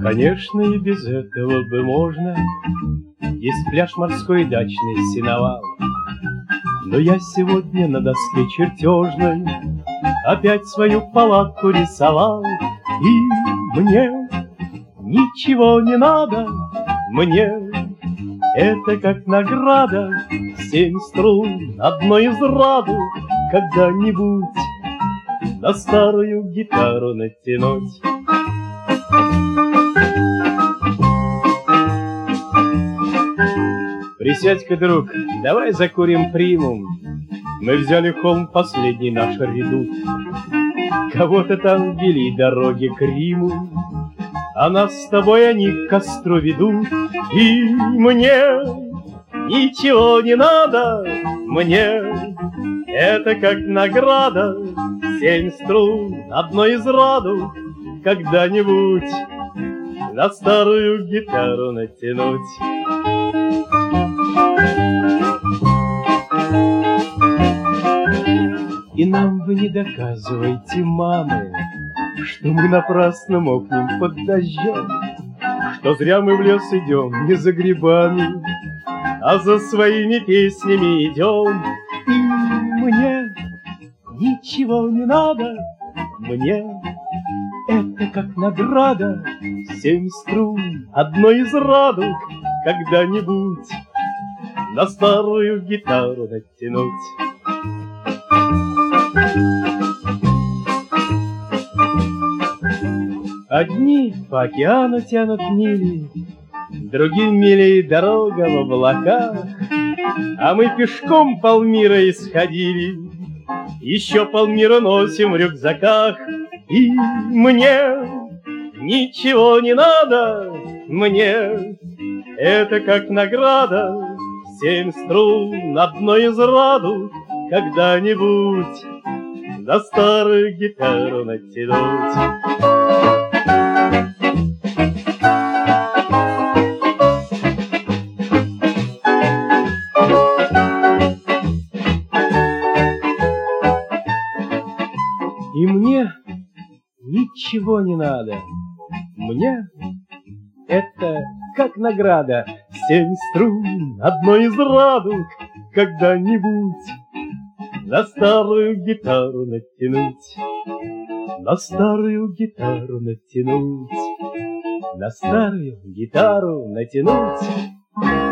Конечно, и без этого бы можно. Есть пляж морской, дачный сеновал. Но я сегодня на доске чертежной опять свою палатку рисовал. И мне ничего не надо, мне это как награда. 7 струн одной из радуг когда-нибудь на старую гитару натянуть. Присядь-ка, друг, давай закурим примум. Мы взяли холм последний наш редут. Кого-то там вели дороги к Риму, а нас с тобой они к костру ведут. И мне ничего не надо, мне это как награда. 7 струн одной из радуг когда-нибудь на старую гитару натянуть. И нам вы не доказывайте, мамы, что мы напрасно мокнем под дождем, что зря мы в лес идем не за грибами, а за своими песнями идем. И мне ничего не надо, мне это как награда. 7 струн одной из радуг когда-нибудь на старую гитару натянуть. Одни по океану тянут мили, другим милей дорога в облаках, а мы пешком полмира исходили, еще полмира носим в рюкзаках. И мне ничего не надо, мне это как награда. 7 струн одной из радуг когда-нибудь на старую гитару натянуть. И мне ничего не надо, мне это как награда. 7 струн одной из радуг когда-нибудь на старую гитару натянуть, на старую гитару натянуть, на старую гитару натянуть.